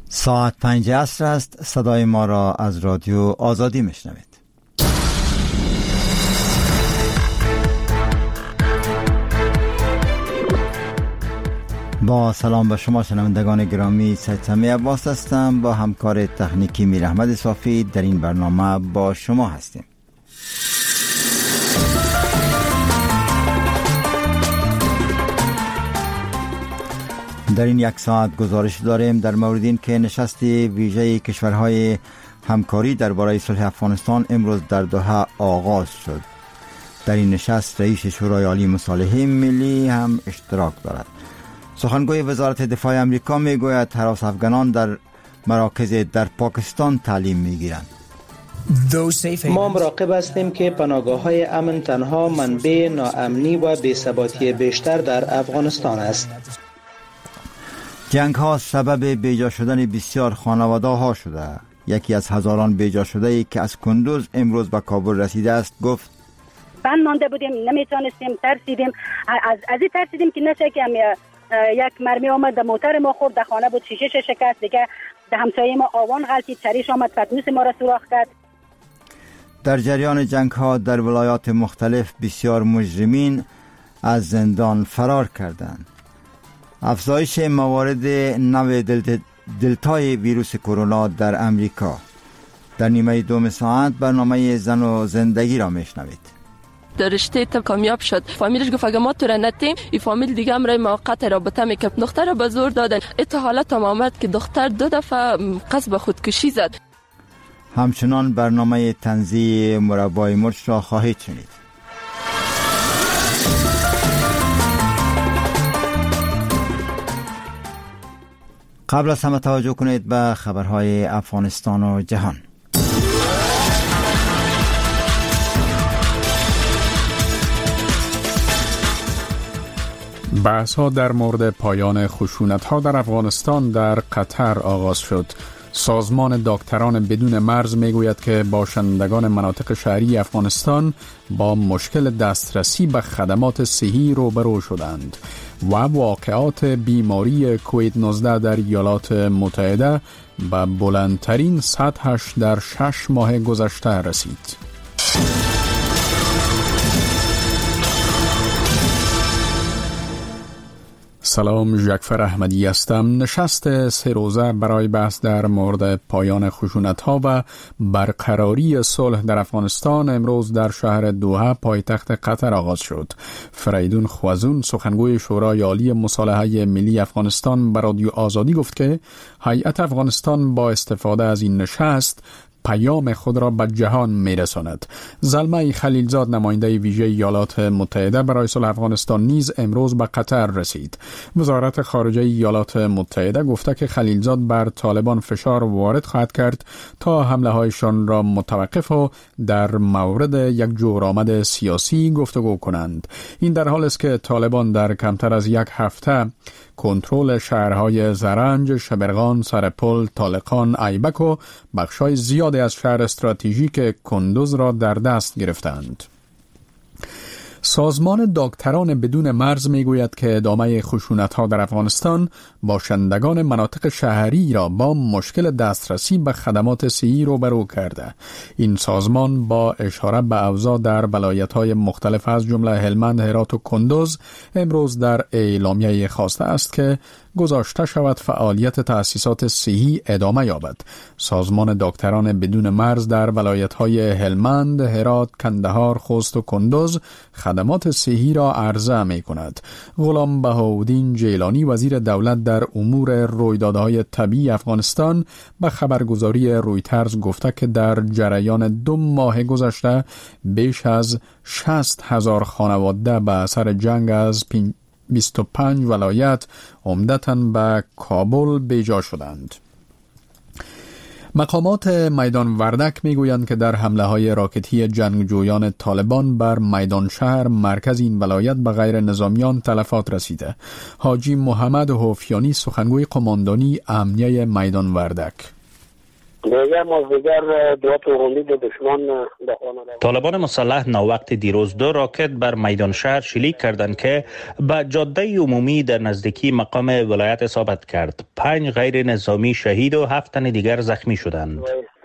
ساعت 5 عصر است. صدای ما را از رادیو آزادی میشنوید. با سلام به شما شنوندگان گرامی، سید سمی عباس هستم. با همکار تکنیکی میر احمد صافی در این برنامه با شما هستیم. در این یک ساعت گزارش داریم در مورد این که نشست ویژه کشورهای همکاری درباره صلح افغانستان امروز در دوحه آغاز شد. در این نشست رئیس شورای عالی مصالحه ملی هم اشتراک دارد. سخنگوی وزارت دفاع امریکا میگوید هراس افغانان در مراکز در پاکستان تعلیم میگیرند. ما مراقب هستیم که پناهگاه‌های امن تنها منبع ناامنی و بی‌ثباتی بیشتر در افغانستان است. جنگ ها سبب بیجا شدن بسیار خانواده ها شده. یکی از هزاران بیجا شده ای که از کندوز امروز به کابل رسیده است گفت بند مانده بودیم، نمیتونستیم، ترسیدیم. از این ترسیدیم که نشه که یک مرمی آمد در موتر ما خورد، در خانه بود، شیشه شکست، دیگه در همسایه ما آوان غلطید، سریش آمد پتنوس ما را سوراخ کرد. در جریان جنگ ها در ولایات مختلف بسیار مجرمین از زندان فرار کردند. افزایش موارد نو دلتای ویروس کرونا در امریکا. در نیمه دوم ساعت برنامه زن و زندگی را میشنوید. در رشته تب کامیاب شد. فامیلش گفت اگه ما تو را نتیم، این فامیل دیگه هم رای موقت رابطه میکرد. دختر به زور دادن. ات حالت هم آمد که دختر 2 دفعه قصد خودکشی زد. همچنان برنامه تنزیه مربای مرچ را خواهید شنید. قبل از همه توجه کنید به خبرهای افغانستان و جهان. بحث‌ها در مورد پایان خشونت‌ها در افغانستان در قطر آغاز شد. سازمان دکتران بدون مرز میگوید که باشندگان مناطق شهری افغانستان با مشکل دسترسی به خدمات صحی روبرو شدند و واقعات بیماری کووید 19 در ایالات متحده به بلندترین سطحش در 6 ماه گذشته رسید. سلام، ژکفر احمدی هستم. نشست 3 روزه برای بحث در مورد پایان خشونت‌ها و برقراری صلح در افغانستان امروز در شهر دوحه پایتخت قطر آغاز شد. فریدون خوازون سخنگوی شورای عالی مصالحه ملی افغانستان به رادیو آزادی گفت که هیئت افغانستان با استفاده از این نشست پیام خود را به جهان میرساند. زلمه خلیلزاد نماینده ویژه ایالات متحده برای صلح افغانستان نیز امروز به قطر رسید. وزارت خارجه ایالات متحده گفته که خلیلزاد بر طالبان فشار وارد خواهد کرد تا حمله هایشان را متوقف و در مورد یک جورآمد سیاسی گفتگو کنند. این در حالی است که طالبان در کمتر از 1 هفته کنترل شهرهای زرنج، شبرغان، سرپل، طالقان، ایبک و بخشای زیادی از شهر استراتژیک کندوز را در دست گرفتند. سازمان دکتران بدون مرز میگوید که ادامه خشونت‌ها در افغانستان باشندگان مناطق شهری را با مشکل دسترسی به خدمات صحی روبرو کرده. این سازمان با اشاره به اوضاع در ولایت‌های مختلف از جمله هلمند، هرات و کندوز امروز در اعلامیه خواسته است که گذاشته شود فعالیت تأسیسات صحی ادامه یابد. سازمان دکتران بدون مرز در ولایت‌های هلمند، هرات، کندهار، خوست و کندوز خدمات صحی را عرضه می‌کند. غلام بهاءالدین جیلانی وزیر دولت در امور رویدادهای طبیعی افغانستان به خبرگزاری رویترز گفته که در جریان 2 ماه گذشته بیش از 60,000 خانواده به اثر جنگ از 25 ولایت عمدتاً به کابل بیجا شدند. مقامات میدان وردک میگویند که در حمله های راکتی جنگجویان طالبان بر میدان شهر مرکز این ولایت به غیر نظامیان تلفات رسیده. حاجی محمد حوفیانی سخنگوی قماندانی امنیه میدان وردک: طالبان مسلح ناوقت دیروز 2 راکت بر میدان شهر شلیک کردند که به جاده عمومی در نزدیکی مقام ولایت اصابت کرد. 5 غیر نظامی شهید و 7 تن دیگر زخمی شدند.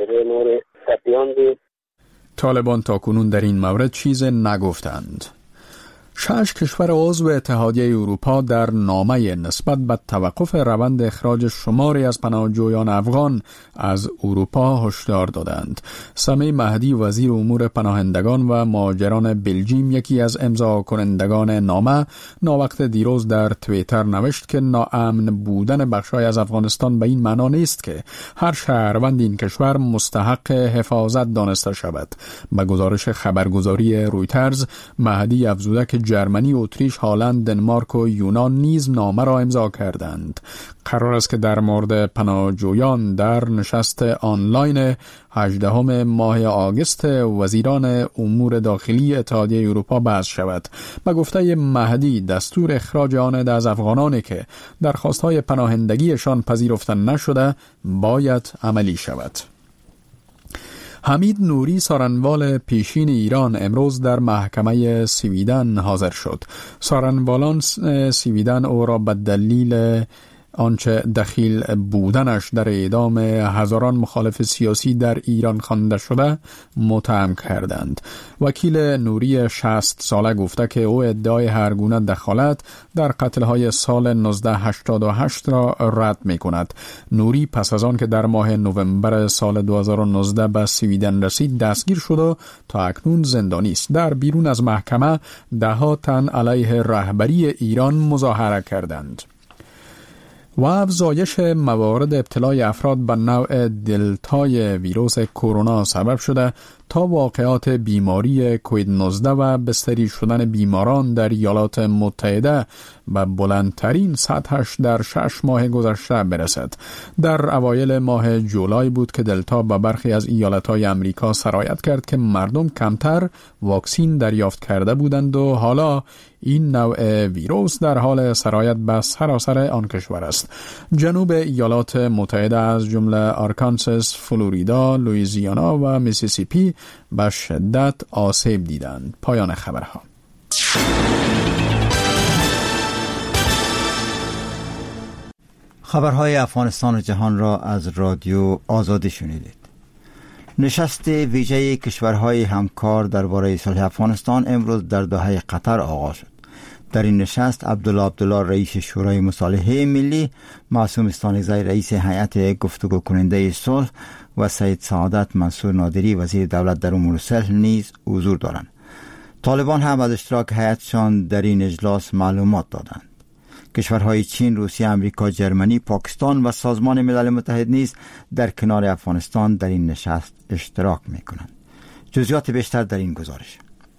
طالبان تاکنون در این مورد چیز نگفتند. 6 کشور عضو اتحادیه اروپا در نامه نسبت به توقف روند اخراج شماری از پناهجویان افغان از اروپا هشدار دادند. سمی مهدی وزیر امور پناهندگان و مهاجران بلژیم یکی از امضا کنندگان نامه ناوقت دیروز در توییتر نوشت که ناامن بودن بخشای از افغانستان به این معنا نیست که هر شهروند این کشور مستحق حفاظت دانسته شود. به گزارش خبرگزاری رویترز مهدی افزوده که جرمنی، اتریش، هلند، دنمارک و یونان نیز نامه را امضا کردند. قرار است که در مورد پناهجویان در نشست آنلاین 18 ماه آگوست وزیران امور داخلی اتحادیه اروپا بحث شود. به گفته مهدی دستور اخراج آنان از افغانانی که درخواست‌های پناهندگیشان پذیرفته نشده باید عملی شود. حمید نوری سارنوال پیشین ایران امروز در محکمه سویدن حاضر شد. سارنوالان سویدن او را به دلیل آنچه دخیل بودنش در اعدام هزاران مخالف سیاسی در ایران خوانده شده متهم کردند. وکیل نوری 60 ساله گفته که او ادعای هر گونه دخالت در قتل‌های سال 1988 را رد می‌کند. نوری پس از آن که در ماه نوامبر سال 2019 به سویدن رسید دستگیر شد و تا اکنون زندانی است. در بیرون از محکمه 10 تن علیه رهبری ایران مظاهره کردند. و افزایش موارد ابتلای افراد به نوع دلتای ویروس کرونا سبب شده تا واقعات بیماری کووید 19 و بستری شدن بیماران در ایالات متحده به بلندترین سطحش در 6 ماه گذشته برسد. در اوایل ماه جولای بود که دلتا به برخی از ایالت‌های امریکا سرایت کرد که مردم کمتر واکسین دریافت کرده بودند و حالا این نوع ویروس در حال سرایت به سراسر آن کشور است. جنوب ایالات متحده از جمله آرکانساس، فلوریدا، لوئیزیانا و میسیسیپی به شدت آسیب دیدند. پایان خبرها. خبرهای افغانستان و جهان را از رادیو آزادی شنیدید. نشست ویژه کشورهای همکار درباره صلح افغانستان امروز در دوحه قطر آغاز شد. در این نشست عبدالله رئیس شورای مصالحه ملی، معصوم استانکزی رئیس هیئت گفتگو کننده صلح و سید سعادت منصور نادری وزیر دولت در امور صلح نیز حضور دارند. طالبان هم از اشتراک هیئتشان در این اجلاس معلومات دادند. کشورهای چین، روسیه، امریکا، جرمنی، پاکستان و سازمان ملل متحد نیز در کنار افغانستان در این نشست اشتراک می‌کنند. جزئیات بیشتر در این گزارش.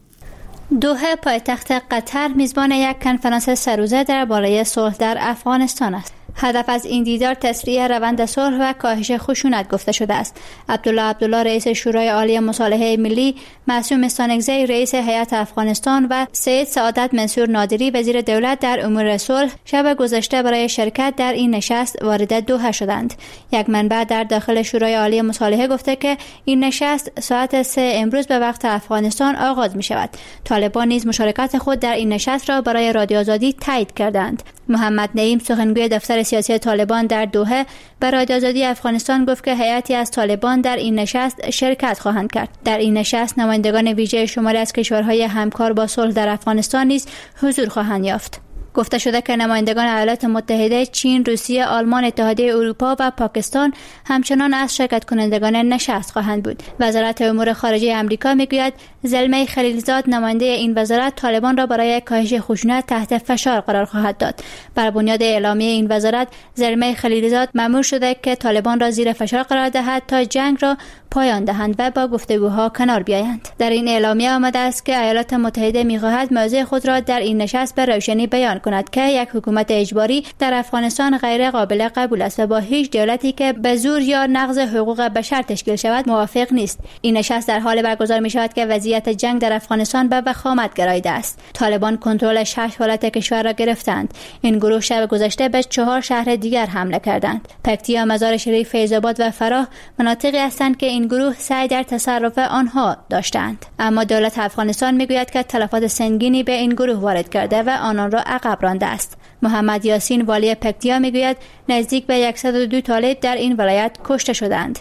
دوحه پایتخت قطر میزبان یک کنفرانس سه‌روزه درباره صلح در افغانستان است. هدف از این دیدار تسریع روند صلح و کاهش خشونت گفته شده است. عبدالله رئیس شورای عالی مصالحه ملی، معصوم استانکزی رئیس هیئت افغانستان و سید سعادت منصور نادری وزیر دولت در امور صلح شب گذشته برای شرکت در این نشست وارد دوحه شدند. یک منبع در داخل شورای عالی مصالحه گفته که این نشست ساعت 3 امروز به وقت افغانستان آغاز می شود. طالبان نیز مشارکت خود در این نشست را برای رادیو آزادی تایید کردند. محمد نعیم سخنگوی دفتر سیاسی طالبان در دوحه به رادیو آزادی افغانستان گفت که هیئتی از طالبان در این نشست شرکت خواهند کرد. در این نشست نمایندگان ویژه شماری از کشورهای همکار با صلح در افغانستان نیز حضور خواهند یافت. گفته شده که نمایندگان ایالات متحده، چین، روسیه، آلمان، اتحادیه اروپا و پاکستان همچنان از شرکت کنندگان نشست خواهند بود. وزارت امور خارجه آمریکا میگوید زلمه خلیلزاد نماینده این وزارت طالبان را برای کاهش خشونت تحت فشار قرار خواهد داد. بر بنیاد اعلامیه این وزارت زلمه خلیلزاد مأمور شده که طالبان را زیر فشار قرار دهد تا جنگ را پایان دهند و با گفتگوها کنار بیایند. در این اعلامیه آمده است که ایالات متحده می‌خواهد موضع خود را در این نشست به روشنی بیان کند که یک حکومت اجباری در افغانستان غیر قابل قبول است و با هیچ دولتی که به زور یا نقض حقوق بشر تشکیل شود موافق نیست. این نشست در حال برگزار می شود که وضعیت جنگ در افغانستان به وخامت گراییده است. طالبان کنترل 6 ولایت کشور را گرفتند. این گروه شب گذشته به 4 شهر دیگر حمله کردند. پکتیا، مزار شریف، فیض آباد و فراه مناطقی هستند که این گروه سعی در تصرف آنها داشتند. اما دولت افغانستان میگوید که تلفات سنگینی به این گروه وارد کرده و آنان را عقب رانده است. محمد یاسین والی پکتیا میگوید نزدیک به 102 طالب در این ولایت کشته شدند.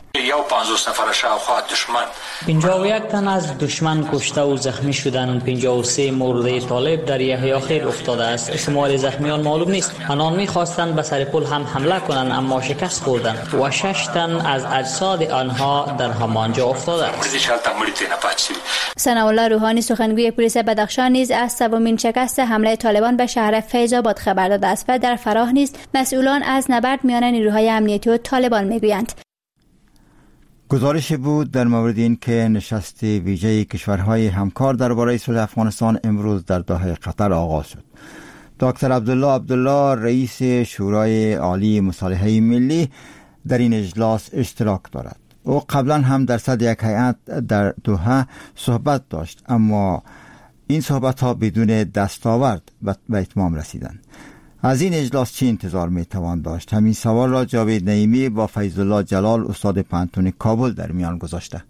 51 تن از دشمن کشته و زخمی شدند. 53 مورد طالب در یحیی افتاده است. شمار زخمیان معلوم نیست. آنان می‌خواستند به سر پل هم حمله کنند اما شکست خوردند و 6 تن از اجساد آنها در همانجا افتاده است. ثناءالله روحانی سخنگوی پلیس بدخشان نیز از سومین شکست حمله طالبان به شهر فیض آباد خبر داده است و در فراه نیز مسئولان از نبرد میان نیروهای امنیتی و طالبان میگویند. گزارش بود در مورد این که نشست ویژه کشورهای همکار درباره صلح افغانستان امروز در دوحه قطر آغاز شد. دکتر عبدالله رئیس شورای عالی مصالحه ملی در این اجلاس اشتراک دارد. او قبلا هم در صدر یک هیئت در دوحه صحبت داشت اما این صحبت ها بدون دستاورد به اتمام رسیدند. از این اجلاس چه انتظار میتوان داشت؟ همین سوال را جاوید نعیمی با فیض الله جلال استاد پانتون کابل در میان گذاشته.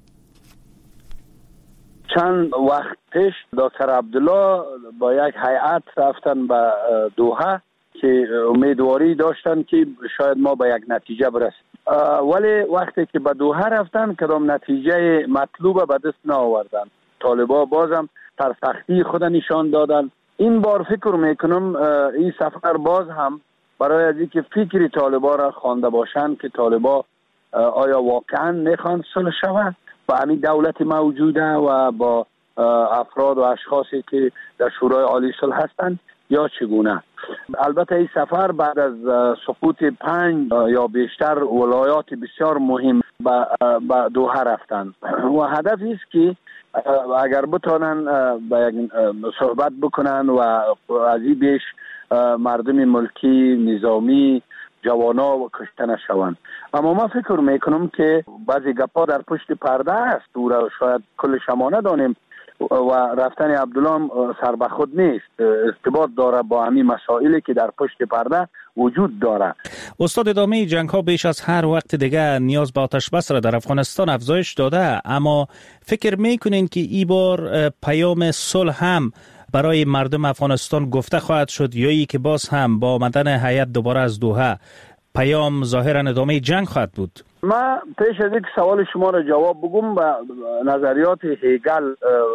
چند وقت پیش دکتر عبدالله با یک هیئت رفتن به دوحه که امیدواری داشتن که شاید ما به یک نتیجه برسیم، ولی وقتی که به دوحه رفتن کدام نتیجه مطلوب به دست نآوردن. طالبا بازم سرسختی خود نشان دادن. این بار فکر میکنم این سفر باز هم برای از اینکه فکری طالبا را خوانده باشند که طالبا آیا واقعا میخوان صلح شود با همین دولت موجوده و با افراد و اشخاصی که در شورای عالی صلح هستند یا چگونه. البته این سفر بعد از سقوط 5 یا بیشتر ولایات بسیار مهم به دوحه رفتند و هدف است که اگر بتانن با یک صحبت بکنن و از این بیش مردم ملکی نظامی جوانا و کشته نشوند. اما من فکر میکنم که بعضی گپا در پشت پرده است او را شاید کل شما ندانیم و رفتن عبدالله سر به خود نیست، ارتباط داره با همین مسائلی که در پشت پرده وجود داره. استاد، ادامه جنگ ها بیش از هر وقت دیگه نیاز به آتش بس را در افغانستان افزایش داده، اما فکر میکنین که این بار پیام صلح هم برای مردم افغانستان گفته خواهد شد یا ای که باز هم با آمدن هیئت دوباره از دوحه پیام ظاهرا ادامه جنگ خواهد بود؟ من پیش از اینکه سوال شما را جواب بگم به نظریات هگل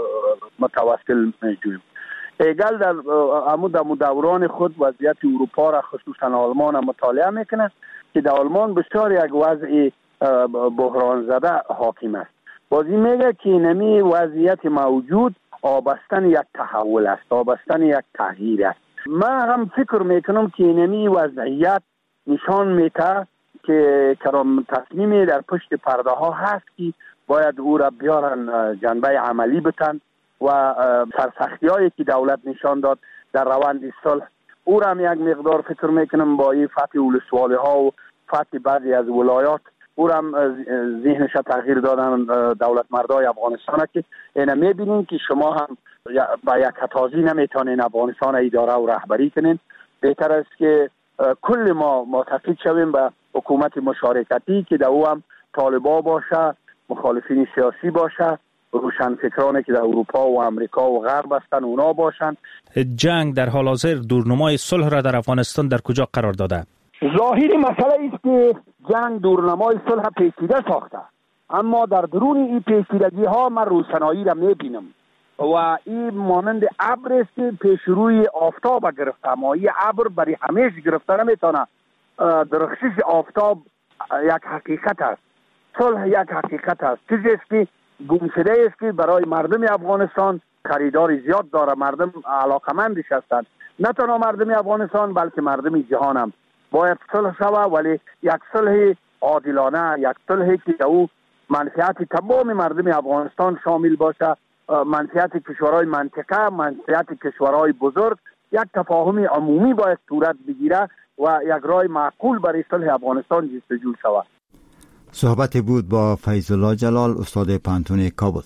متوسل میجویم. هگل در دوران خود وضعیت اروپا را خصوصا آلمان مطالعه میکنه که در آلمان بسیار یک وضع بحران زده حاکم است. بازی میگه که نمی وضعیت موجود آبستن یک تحول است، آبستن یک تغییر است. من هم فکر میکنم که نمی وضعیت نشان میده که کرام تصمیمی در پشت پرده ها هست که باید او را بیارن جنبه عملی بتن و سرسختی هایی که دولت نشان داد در روند صلح او را هم یک مقدار فکر میکنم با این فتح ولسوالی ها و فتح بعضی از ولایات او را هم ذهنش تغییر دادن دولت مردای افغانستان که اینا میبینین که شما هم با یک تازی نمیتونین افغانستان اداره و رهبری کنین. بهتر است که کل ما متفق شویم به حکومت مشارکتی که در او هم طالبا باشه، مخالفین سیاسی باشه، روشنفکرانی که در اروپا و امریکا و غرب هستن اونا باشن. جنگ در حال حاضر دورنمای صلح را در افغانستان در کجا قرار داده؟ ظاهری مسئله است که جنگ دورنمای صلح پیچیده ساخته، اما در درون این پیچیدگی ها من روشنایی را میبینم و این مانند ابر است که پیش روی آفتاب گرفته، اما این ابر برای همیشه گرفته نمیتونه. درخشش آفتاب یک حقیقت است، صلح یک حقیقت است، چیزی است که گم شده است که برای مردم افغانستان خریدار زیاد داره، مردم علاقمندش هستند. نه تنها مردم افغانستان بلکه مردم جهان هم باید صلح شود، ولی یک صلح عادلانه، یک صلحی که او منفعت تمام مردم افغانستان شامل باشه، منفعت کشورهای منطقه، منفعت کشورهای بزرگ یک تفاهم عمومی باید صورت بگیره و یک راه معقول برای صلح افغانستان جستجو شود. صحبت بود با فیض الله جلال، استاد پانتون کابل.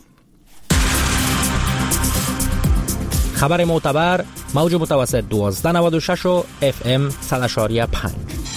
خبر معتبر، موج متوسط 1296 و FM 100.5.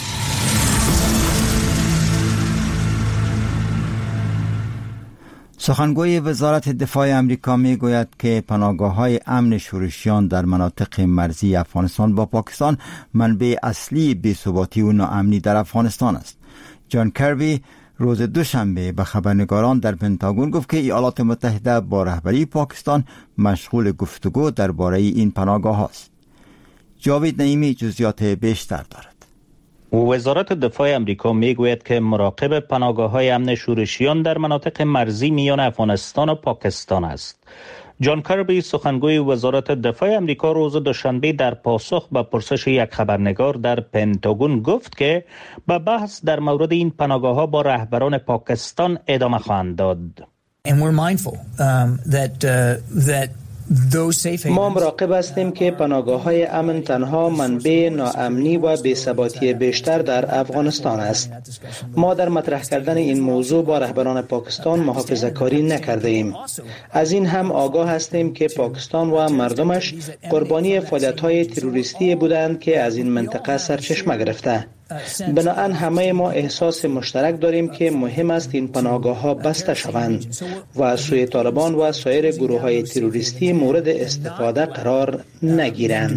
سخنگوی وزارت دفاع امریکا می گوید که پناهگاه‌های امن شورشیان در مناطق مرزی افغانستان با پاکستان منبع اصلی بی‌ثباتی و ناامنی در افغانستان است. جان کربی روز دوشنبه به خبرنگاران در پنتاگون گفت که ایالات متحده با رهبری پاکستان مشغول گفتگو درباره این پناهگاه است. جاوید نعیمی جزئیات بیشتر دارد. وزارت دفاع امریکا میگوید که مراقب پناهگاه‌های امن شورشیان در مناطق مرزی میان افغانستان و پاکستان است. جان کربی سخنگوی وزارت دفاع امریکا روز دوشنبه در پاسخ به پرسش یک خبرنگار در پنتاگون گفت که به بحث در مورد این پناهگاه‌ها با رهبران پاکستان ادامه خواهند داد. ما مراقب هستیم که پناهگاه‌های امن تنها منبع ناامنی و بی‌ثباتی بیشتر در افغانستان است. ما در مطرح کردن این موضوع با رهبران پاکستان محافظه‌کاری نکرده ایم. از این هم آگاه هستیم که پاکستان و مردمش قربانی فعالیت‌های تروریستی بودند که از این منطقه سرچشمه گرفته. بنابراین همه ما احساس مشترک داریم که مهم است این پناهگاه‌ها بسته شوند و از سوی طالبان و سایر گروه‌های تروریستی مورد استفاده قرار نگیرند.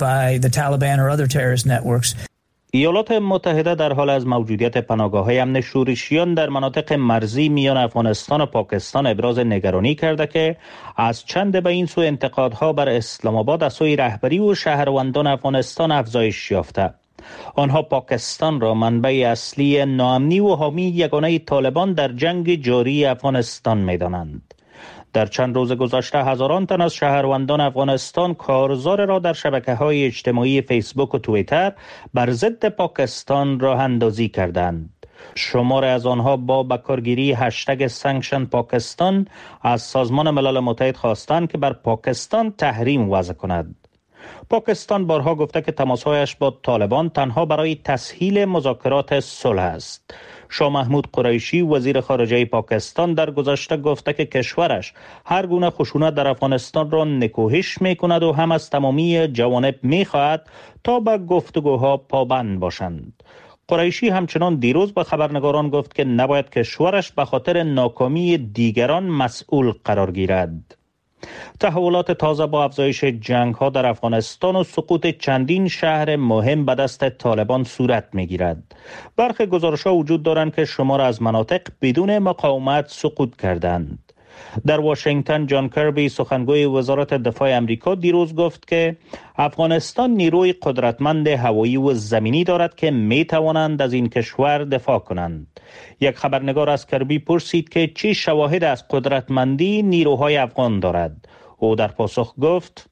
ایالات متحده در حال از موجودیت پناهگاه‌های امن شورشیان در مناطق مرزی میان افغانستان و پاکستان ابراز نگرانی کرده که از چند به این سو انتقادها بر اسلام آباد از سوی رهبری و شهروندان افغانستان افزایش یافته. آنها پاکستان را منبع اصلی ناامنی و حامی یگانه طالبان در جنگ جاری افغانستان می‌دانند. در چند روز گذشته هزاران تن از شهروندان افغانستان کارزار را در شبکه‌های اجتماعی فیسبوک و توییتر بر ضد پاکستان راه اندازی کردند. شماری از آنها با بکارگیری هشتگ سانکشن پاکستان از سازمان ملل متحد خواستند که بر پاکستان تحریم وضع کند. پاکستان بارها گفته که تماسهایش با طالبان تنها برای تسهیل مذاکرات صلح است. شاه محمود قریشی وزیر خارجه پاکستان در گذشته گفته که کشورش هر گونه خشونت در افغانستان را نکوهش می‌کند و هم از تمامی جوانب می‌خواهد تا به گفتگوها پابند باشند. قریشی همچنان دیروز به خبرنگاران گفت که نباید کشورش به خاطر ناکامی دیگران مسئول قرار گیرد. تحولات تازه با افزایش جنگ‌ها در افغانستان و سقوط چندین شهر مهم به دست طالبان صورت می‌گیرد. برخی گزارش‌ها وجود دارند که شمار از مناطق بدون مقاومت سقوط کردند. در واشنگتن جان کربی سخنگوی وزارت دفاع امریکا دیروز گفت که افغانستان نیروی قدرتمند هوایی و زمینی دارد که می‌توانند از این کشور دفاع کنند. یک خبرنگار از کربی پرسید که چه شواهد از قدرتمندی نیروهای افغان دارد. او در پاسخ گفت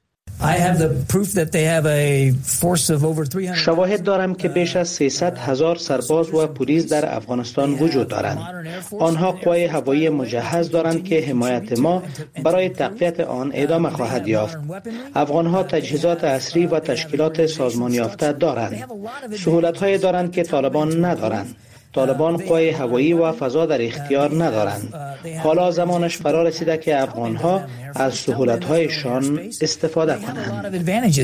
شواهد دارم که بیش از 300,000 سرباز و پلیس در افغانستان وجود دارند. آنها قوای هوایی مجهز دارند که حمایت ما برای تقویت آن ادامه خواهد یافت. افغانها تجهیزات عصری و تشکیلات سازمان یافته دارند. سهولت‌هایی دارند که طالبان ندارند. طالبان قوای هوایی و فضا در اختیار ندارند. حالا زمانش فرا رسیده که افغانها از سهولت‌هایشان استفاده کنند.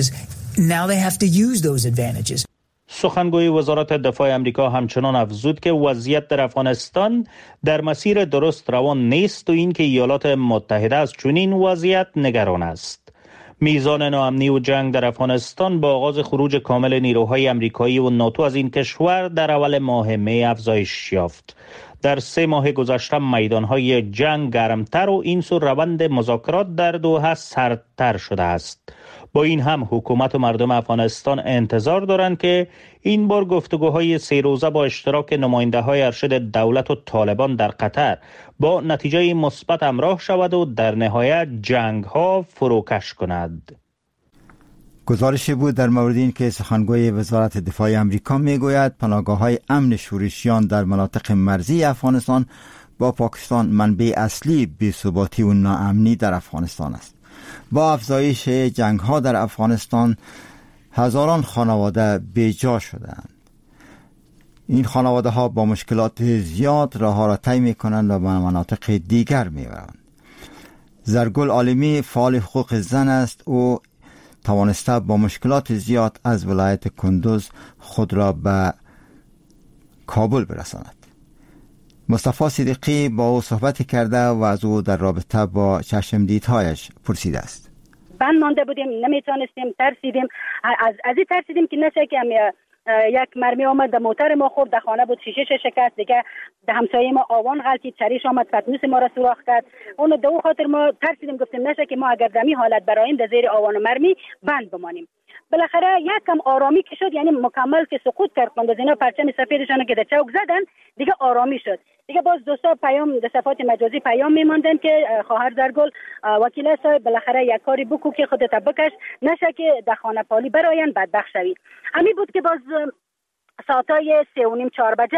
سخنگوی وزارت دفاع امریکا همچنان افزود که وضعیت در افغانستان در مسیر درست روان نیست و اینکه ایالات متحده از چنین وضعیت نگران است. میزان ناامنی و جنگ در افغانستان با آغاز خروج کامل نیروهای امریکایی و ناتو از این کشور در اول ماه می افزایش یافت. در 3 ماه گذشته میدانهای جنگ گرمتر و این سو روند مذاکرات در دوحه سردتر شده است. با این هم حکومت و مردم افغانستان انتظار دارند که این بار گفتگوهای 3 روزه با اشتراک نماینده‌های ارشد دولت و طالبان در قطر با نتیجه مثبت همراه شود و در نهایت جنگ‌ها فروکش کند. گزارشی بود در مورد این که سخنگوی وزارت دفاع امریکا میگوید پناهگاه‌های امن شورشیان در مناطق مرزی افغانستان با پاکستان منبع اصلی بی‌ثباتی و ناامنی در افغانستان است. با افزایش جنگ‌ها در افغانستان هزاران خانواده بیجا شدند. این خانواده ها با مشکلات زیاد راه ها را طی می کنند و به مناطق دیگر می برند. زرگل عالمی فعال حقوق زن است. او توانسته با مشکلات زیاد از ولایت کندوز خود را به کابل برساند. مصطفی صدیقی با او صحبت کرده و از او در رابطه با چشمدیدهایش پرسیده است. بند مانده بودیم، نمیتونستیم، ترسیدیم. از این ترسیدیم که نشه که یک مرمی آمد در موتر ما خورد، در خانه بود، شیشه شکست، دیگه در همسایه ما آوان غلطید، چریش آمد پتنوس ما را سوراخ کرد. اون دو خاطر ما ترسیدیم، گفتیم نشه که ما اگر دمی حالت برایم در زیر آوان و مرمی بند بمانیم. بالاخره یک کم آرامی که شد، یعنی مکمل که سقوط کرد، از اینا پرچم سفیدشان که در چوک زدن دیگه آرامی شد. دیگه باز دوستا پیام در صفحات مجازی پیام میماندن که خواهر زرگل وکیل صاحب بالاخره یک کاری بکو که خودت بکش، نشه که در خانه پالی براین بدبخت شوی. همین بود که باز ساعتای 3:30-4 بجه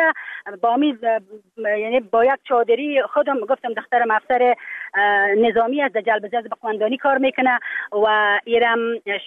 یعنی با یک چادری خودم گفتم دخترم افسر نظامی از جلب جذب خواندانی کار میکنه و ایرم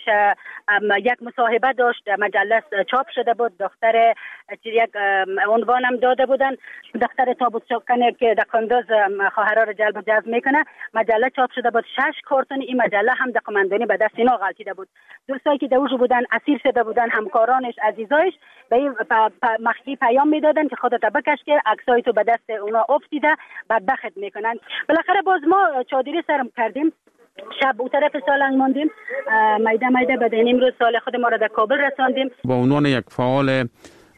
یک مصاحبه داشت، مجله چاپ شده بود، دختر یک عنوانم داده بودن، دختر تابوت شکنه که در کندوز خواهرها را جلب جذب میکنه، مجله چاپ شده بود. 6 کارتون این مجله هم در قماندانی به دست اینا غلطیده بود. دوستایی که دوجو بودن اسیر شده بودن، همکارانش، عزیزایش به مخفی پیام میدادن که خودت بکش که عکسای تو به دست اونا افتیده بدبخت میکنن. بالاخره باز ما چادری سرم کردیم، شب او طرف سالنگ ماندیم، میده بدین امروز سال خود ما را در کابل رساندیم. با عنوان یک فعال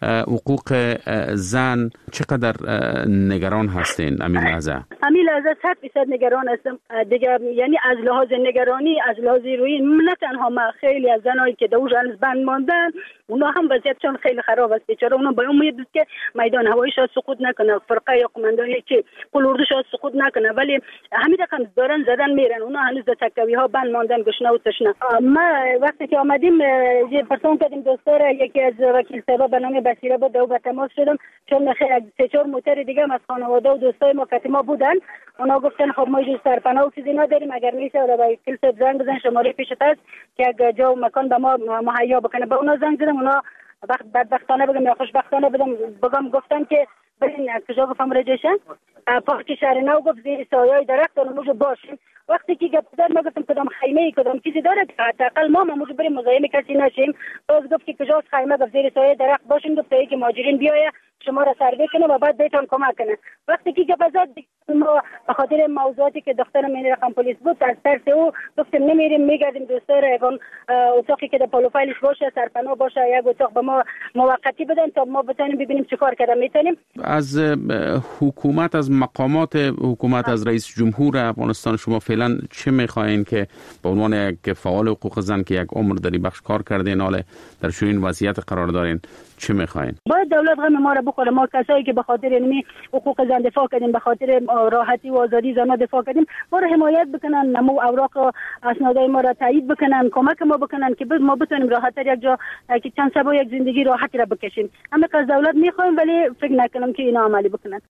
حقوق زن چقدر نگران هستین امین لحظه؟ همین لحظه 100% نگران هستم دیگه، یعنی از لحاظ نگرانی، از لحاظ روی نه تنها ما، خیلی از زنایی که دوج هنوز بند ماندن اونا هم وضعیتشون خیلی خراب است. بیچاره اونا با امید بود که میدان هوایی شاید سقوط نکنه، فرقه یا قماندانی که پل اردو شاید سقوط نکنه، ولی همین رقم دارن زدن میرن. اونا هنوز در چکوی ها بند ماندن، گشنه و تشنه. ما وقتی که آمدیم یه پرسون کردیم دوستار، یکی از وکیل صاحب به نام بصیره بود، دو به تماس شدم چون خیلی 3-4 موتر دیگه هم از خانواده و دوستای ما که ما بودن. اونا گفتن خب ما جو سرپناه و چیزی نداریم، اگر میشه و وکیل صاحب زنگ بزن شماره پیشت هست که اگه جا و مکان به ما مهیا بکنه. به اونا زنگ زدم، اونا بدبختانه بگم یا خوشبختانه بگم گفتن که برین کجا گفتم رجشن پارک شهر نو، گفت زیر سایه درخت اونموجو باشیم. وقتی که گفت زد ما گفتم کدام خیمه کدام چیزی داره که حداقل ما موجود بریم مزاحم کسی نشیم. باز گفت که کجاست خیمه، گفت زیر سایه درخت باشیم، گفت که مهاجرین بیایه شما را سروی کنه و بعد بهتون کمک کنه. وقتی که گفت زد ما به خاطر موضوعاتی که دخترم این رقم پلیس بود از ترس او گفتیم نمیریم، میگردیم دوستا را یگان اتاقی که در پالوفایلش باشه، سرپناه باشه، یک اتاق به ما موقتی بدن تا ما بتونیم ببینیم چیکار کردن میتونیم. از حکومت، از مقامات حکومت، از رئیس جمهور افغانستان شما فعلا چه میخواین که به عنوان یک فعال حقوق زن که یک عمر در این بخش کار کردین، حالا در چنین وضعیت قرار دارین، چه میخواین؟ باید دولت غم ما را بخوره. ما کسایی که به خاطر اینمی حقوق زن دفاع کردیم، به خاطر راحتی و آزادی زنان دفاع کردیم، ما را حمایت بکنن، نمو اوراق و اسنادای ما را تایید بکنن، کمک ما بکنن که ما بتونیم راحت‌تر یک جا که چند شب یک زندگی راحتی را بکشیم. همه از دولت میخوایم ولی فکر نکنم که اینا عملی بکنن.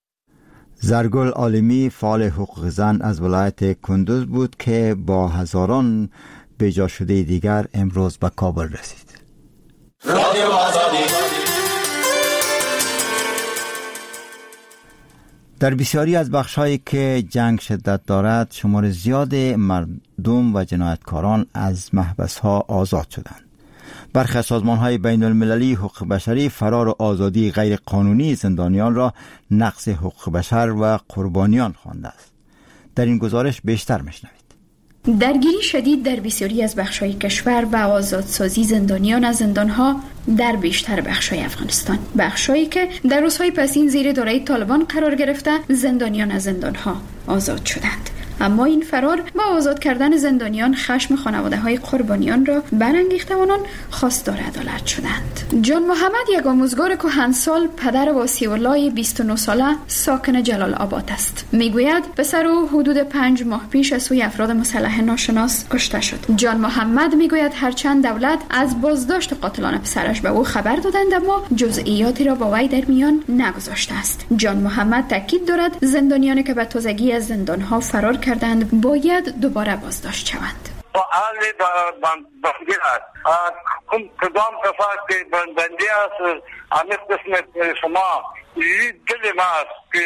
زرگل عالمی فعال حقوق زن از ولایت کندوز بود که با هزاران بیجا شده دیگر امروز به کابل رسید. در بسیاری از بخش‌هایی که جنگ شدت دارد، شمار زیاد مردم و جنایتکاران از محبس‌ها آزاد شدند. برخی از سازمان‌های بین‌المللی حقوق بشری فرار و آزادی غیر قانونی زندانیان را نقض حقوق بشر و قربانیان خوانده است. در این گزارش بیشتر میشنوید. درگیری شدید در بسیاری از بخش‌های کشور و آزادسازی زندانیان از زندان‌ها در بیشتر بخش‌های افغانستان، بخش‌هایی که در روزهای پسین زیر دارایی طالبان قرار گرفته، زندانیان از زندان‌ها آزاد شدند. اما این فرار با آزاد کردن زندانیان خشم خانواده‌های قربانیان را برانگیخته و آنان خواستار عدالت شدند. جان محمد یک آموزگار کهنسال، پدر واسی‌الله 29 ساله ساکن جلال آباد است. میگوید پسر او حدود 5 ماه پیش از سوی افراد مسلح ناشناس کشته شد. جان محمد میگوید هرچند دولت از بازداشت قاتلان پسرش به او خبر دادند اما جزئیاتی را با وی در میان نگذاشته است. جان محمد تاکید دارد زندانیانی که به تازگی از زندان‌ها فرار کردند باید دوباره بازداشت شوند. فعال بندی است. کدام کسا که بندی است همین قسم شما این دل ما است که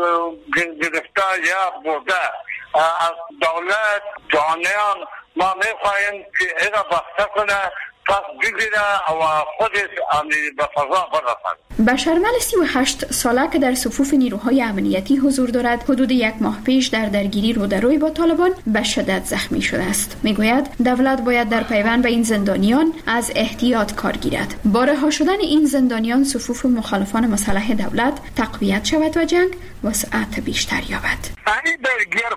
گرفتار یا بوده از دولت جانیان ما میخواهیم که اینا بخته کنه پس بگیره و خودش به فضا برسد. بشرمل 38 ساله که در صفوف نیروهای امنیتی حضور دارد حدود 1 ماه پیش در درگیری رودروی با طالبان به شدت زخمی شده است. میگوید دولت باید در پیوند به این زندانیان از احتیاط کار گیرد. با رها شدن این زندانیان صفوف مخالفان مسلح دولت تقویت شود و جنگ وسعت بیشتر یابد. این باید گیر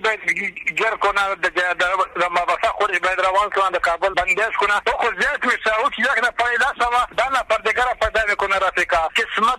کنه در مباحث خودش باید روان کنه در کابل بندش کنه تو خود زیاد میشه او که یک نفر دست و در نفر دیگر پیدا میکنه رفیقا قسمت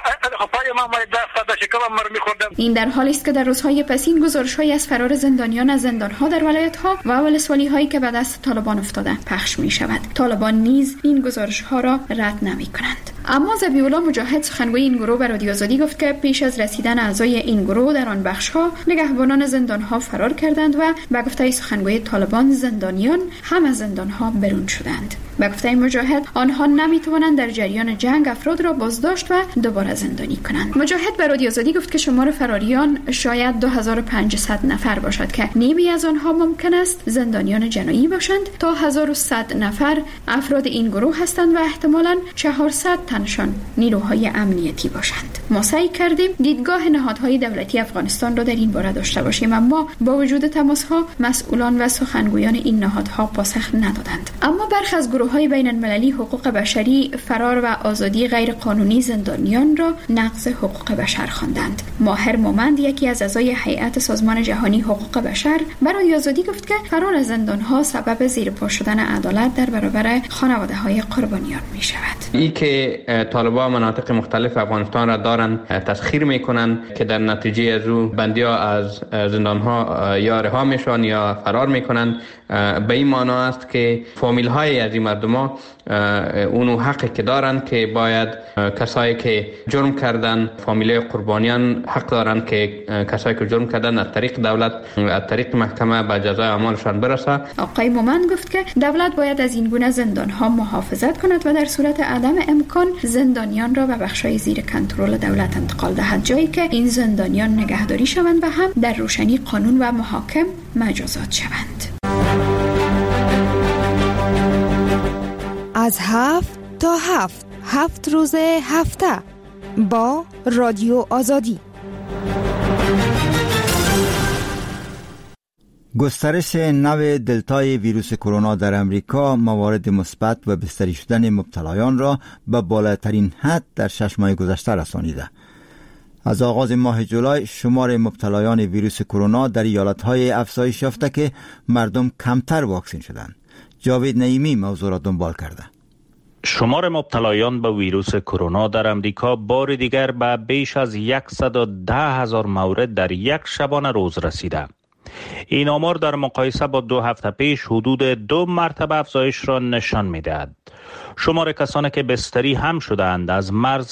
پای ما باید دست داشته که من میخوردم. این در حالی است که در روزهای پسین گزارش‌هایی از فرار زندانیان از زندان‌ها در ولایت‌ها و ولسوالی‌هایی که به دست طالبان افتاده پخش می‌شود. طالبان نیز این گزارش‌ها را رد نمی‌کنند. اما ذبیح‌الله مجاهد سخنگوی این گروه به رادیو آزادی گفت که پیش از رسیدن اعضای این گروه در آن بخش‌ها نگهبانان زندان‌ها فرار کردند و به گفته سخنگوی طالبان زندانیان هم از زندان‌ها برون شدند. به گفته مجاهد آنها نمی‌توانند در جریان جنگ افراد را بازداشت و دوباره زندانی کنند. مجاهد به رادیو آزادی گفت که شمار فراریان شاید 2500 نفر باشد که نیمی از آنها ممکن است زندانیان جنایی باشند تا 1100 نفر افراد این گروه هستند و احتمالاً 400 تنشان نیروهای امنیتی باشند. ما سعی کردیم دیدگاه نهادهای دولتی افغانستان را در این باره داشته باشیم اما با وجود تماس‌ها مسئولان و سخنگویان این نهادها پاسخ ندادند. اما برخی از گروه‌های بین‌المللی حقوق بشری فرار و آزادی غیر قانونی زندانیان را نقض حقوق بشر خواندند. ماهر مومند یکی از اعضای هیئت سازمان جهانی حقوق بشر برای آزادی گفت که فرار از زندان‌ها سبب زیرپا شدن عدالت در برابر خانواده‌های قربانیان می‌شود. این که طالبان مناطق مختلف افغانستان را دارن تسخیر میکنن که در نتیجه از او بندی‌ها از زندان‌ها یا رها میشن یا فرار میکنن به این معنی است که فامیل‌های از این مردم‌ها اونو حقی که دارن که باید کسایی که جرم کردن فامیله قربانیان حق دارن که کسایی که جرم کردن از طریق دولت از طریق محکمه به جزای اعمالشان برسه. آقای مومند گفت که دولت باید از این گونه زندان‌ها محافظت کند و در صورت عدم امکان زندانیان را به بخش‌های زیر کنترل دولت انتقال دهد جایی که این زندانیان نگهداری شوند و هم در روشنی قانون و محاکم مجازات شوند. از 7 تا 7 روز هفته با رادیو آزادی. گسترش نو دلتای ویروس کرونا در امریکا موارد مثبت و بستری شدن مبتلایان را به بالاترین حد در 6 ماه گذشته رسانیده. از آغاز ماه جولای شمار مبتلایان ویروس کرونا در ایالت‌های افزایش یافته که مردم کمتر واکسین شدند. جاوید نعیمی موضوع را دنبال کرده. شمار مبتلایان به ویروس کرونا در امریکا بار دیگر به بیش از 110,000 مورد در یک شبانه روز رسیده. این آمار در مقایسه با 2 هفته پیش حدود 2 مرتبه افزایش را نشان می‌دهد. شمار کسانی که بستری هم شدند از مرز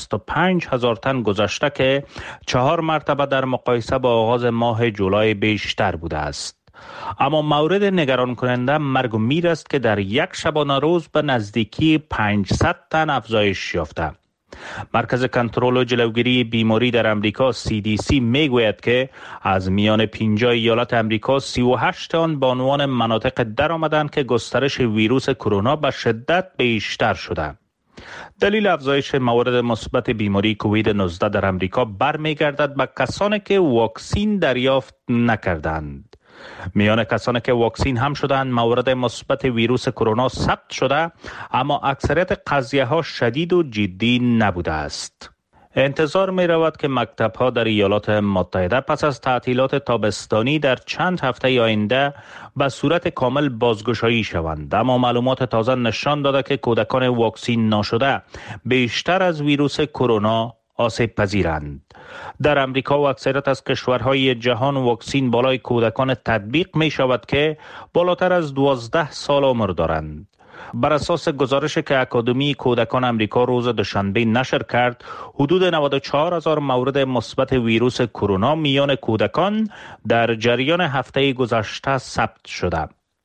65,000 تن گذشته که 4 مرتبه در مقایسه با آغاز ماه جولای بیشتر بوده است. اما مورد نگران کننده مرگ و میر است که در یک شبانه روز به نزدیکی 500 تن افزایش یافته. مرکز کنترل و جلوگیری بیماری در امریکا CDC میگوید که از میان 50 ایالت امریکا 38 آن به عنوان مناطق در آمدند که گسترش ویروس کرونا به شدت بیشتر شده. دلیل افزایش موارد مثبت بیماری کووید 19 در امریکا برمیگردد به کسانی که واکسین دریافت نکردند. میان کسانی که واکسین هم شدند موارد مثبت ویروس کرونا ثبت شده، اما اکثریت قضیه ها شدید و جدی نبوده است. انتظار می رود که مکتب ها در ایالات متحده پس از تعطیلات تابستانی در چند هفته آینده به صورت کامل بازگشایی شوند، اما معلومات تازه نشان داده که کودکان واکسین نشده بیشتر از ویروس کرونا آسیب پذیرند. در امریکا و اکثریت از کشورهای جهان واکسین بالای کودکان تطبیق می شود که بالاتر از 12 سال عمر دارند. بر اساس گزارشی که اکادمی کودکان امریکا روز دوشنبه نشر کرد، حدود 94,000 مورد مثبت ویروس کرونا میان کودکان در جریان هفته گذشته ثبت شده.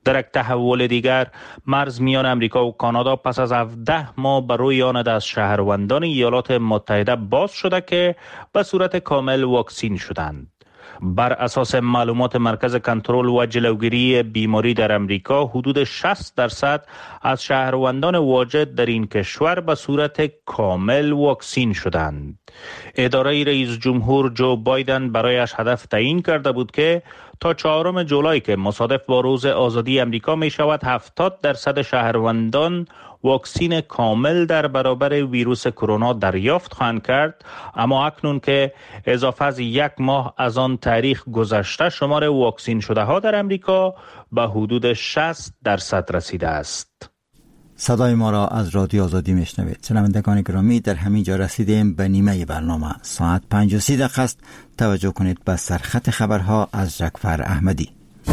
در یک تحول دیگر، مرز میان امریکا و کانادا پس از 17 ماه بر روی آن از شهروندان ایالات متحده باز شده که به صورت کامل واکسین شدند. بر اساس معلومات مرکز کنترل و جلوگیری بیماری در امریکا، حدود 60% از شهروندان واجد در این کشور به صورت کامل واکسین شدند. اداره رئیس جمهور جو بایدن برایش هدف تعیین کرده بود که تا 4 جولای که مصادف با روز آزادی امریکا می شود 70% شهروندان واکسین کامل در برابر ویروس کرونا دریافت خواهند کرد، اما اکنون که اضافه از 1 ماه از آن تاریخ گذشته، شمار واکسین شده ها در امریکا به حدود 60% رسیده است. صدای ما را از رادیو آزادی میشنوید. شنوندگان گرامی، در همین جا رسیدیم به نیمه برنامه. ساعت 5:30 است. توجه کنید به سرخط خبرها از جعفر احمدی.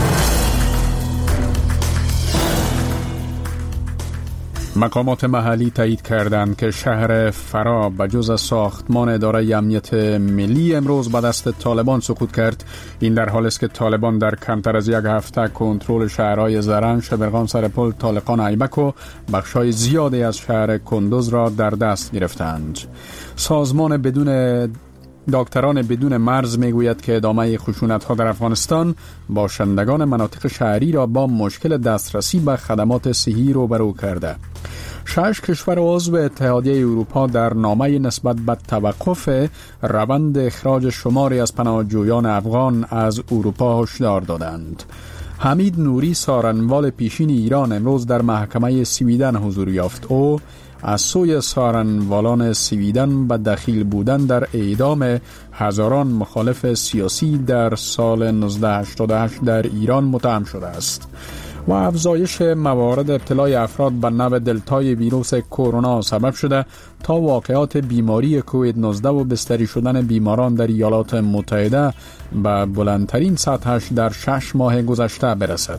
مقامات محلی تایید کردند که شهر فرا به جز ساختمان اداره امنیت ملی امروز به دست طالبان سقوط کرد. این در حالی است که طالبان در کمتر از 1 هفته کنترل شهرهای زرنج، شبرغان، سرپل، طالقان، ایبک و بخشای زیادی از شهر کندوز را در دست گرفتند. سازمان دکتران بدون مرز میگوید که ادامه خشونت‌ها در افغانستان باشندگان مناطق شهری را با مشکل دسترسی به خدمات صحی روبرو کرده. 6 کشور عضو اتحادیه اروپا در نامه نسبت به توقف روند اخراج شماری از پناهجویان افغان از اروپا هشدار دادند. حمید نوری، سارنوال پیشین ایران، امروز در محکمه سویدن حضور یافت. او از سوی سارنوالان سویدن به دخیل بودن در اعدام هزاران مخالف سیاسی در سال 1988 در ایران متهم شده است و افزایش موارد ابتلای افراد به نوع دلتای ویروس کرونا سبب شده تا واقعات بیماری کووید 19 و بستری شدن بیماران در ایالات متحده به بلندترین سطحش در 6 ماه گذشته برسد.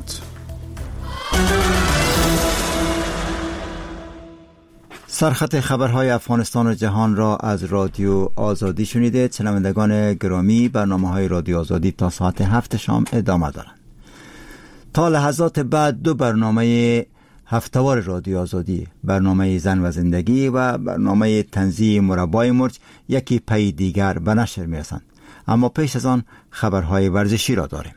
سرخط خبرهای افغانستان و جهان را از رادیو آزادی شنیدید. شنوندگان گرامی، برنامه‌های رادیو آزادی تا ساعت 7 شام ادامه دارند. تا لحظات بعد 2 برنامه هفته‌وار رادیو آزادی، برنامه زن و زندگی و برنامه طنزی مربای مرج، یکی پی دیگر به نشر می‌رسند. اما پیش از آن خبرهای ورزشی را داریم.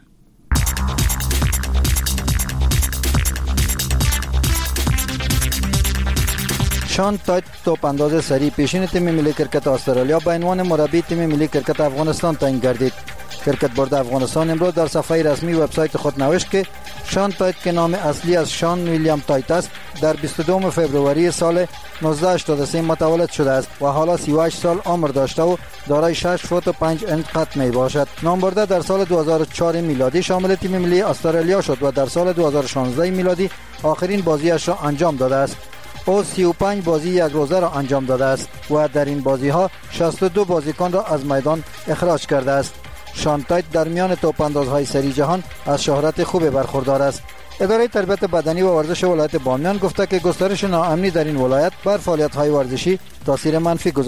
شان تایت توپ انداز سری پیشین تیم ملی کرکت استرالیا به عنوان مربی تیم ملی کرکت افغانستان تعیین گردید. کرکت بورد افغانستان امروز در صفحه رسمی وبسایت خود نوشت که شان تایت که نام اصلی از شان ویلیام تایت است، در 22 فوریه سال 1983 متولد شده است و حالا 38 سال عمر داشته و دارای 6 فوت و 5 انچ قد می باشد. نام برده در سال 2004 میلادی شامل تیم ملی استرالیا شد و در سال 2016 میلادی آخرین بازیش را انجام داده است. او 35 بازی یک روزه را انجام داده است و در این بازی ها 62 بازیکن را از میدان اخراج کرده است. شان تایت در میان توپ اندازهای سری جهان از شهرت خوب برخوردار است. اداره تربیت بدنی و ورزش ولایت بامیان گفته که گسترش ناامنی در این ولایت بر فعالیت‌های ورزشی تاثیر منفی گذاشته